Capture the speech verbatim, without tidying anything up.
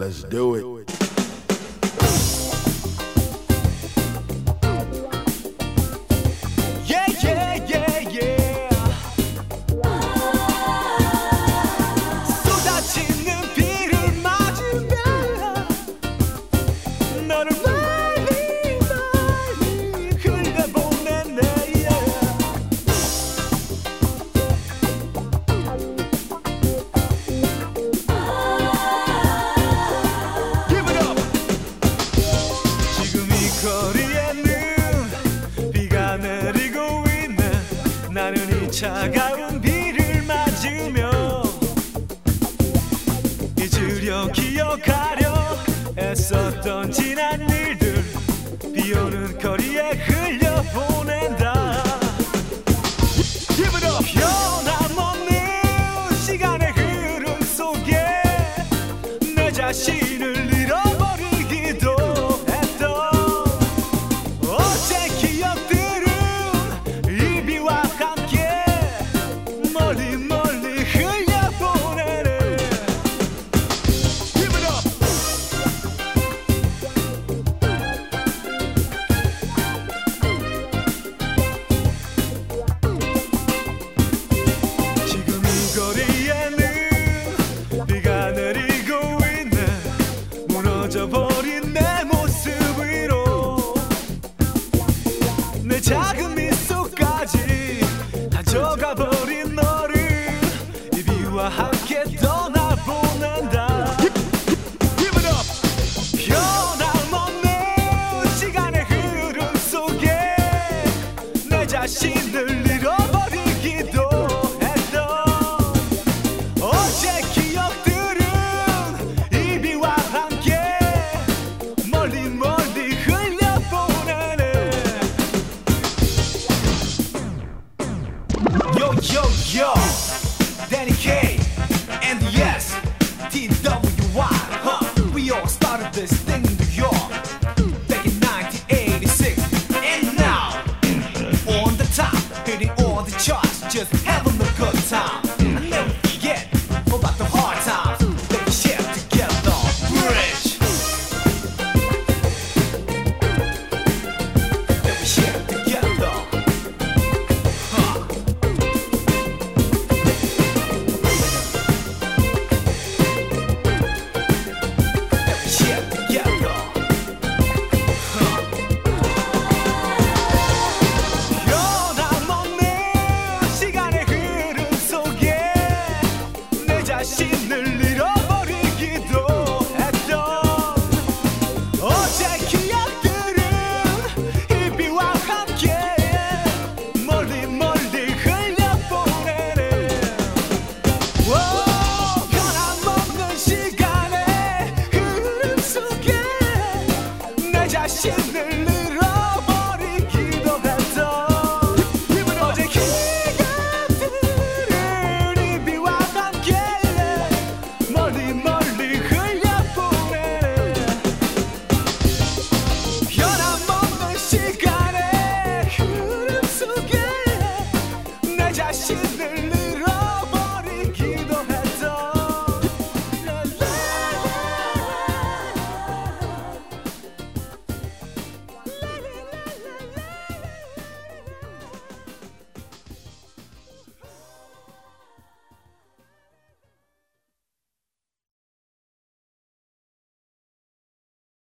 Let's do it. Yeah, yeah, yeah, yeah. 쏟아지는 비를 맞으며 너를 멀리 멀리 흘려보내네. Give it up. 지금 이 거리에는 비가 내리고 있네. 나는 이 차가운 비를 맞으며 잊으려 기억하려 애썼던 지난 일들 비오는 거리에 흘려보낸다. Give it up. 변함없는 시간의 흐름 속에 내 자신을 잃어버리기도 했던 어제 기억들은 이 비와 함께 멀리 멀리 흘려보내네. Give it up. 지금 이 거리에는 비가 내리고 있네. 무너져버린 내 모습 위로 내 작은 미소까지 가져가버린 너를 이 비와 함께 떠나보낸다. Give it up. 변함없는 시간의 흐름 속에 내 자신을 잃어버리기도 했던 어제 기억들은 이 비와 함께 멀리 멀리 흘려보내네. Yo, yo, yo. Danny K.